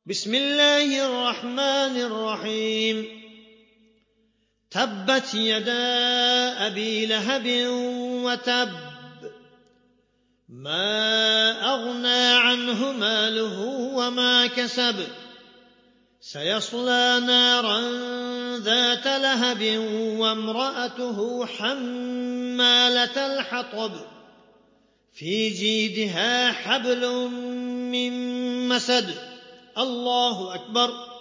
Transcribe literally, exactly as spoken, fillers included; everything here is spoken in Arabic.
بسم الله الرحمن الرحيم تبت يدا أبي لهب وتب ما أغنى عنه ماله وما كسب سيصلى نارا ذات لهب وامرأته حمالة الحطب في جيدها حبل من مسد الله أكبر.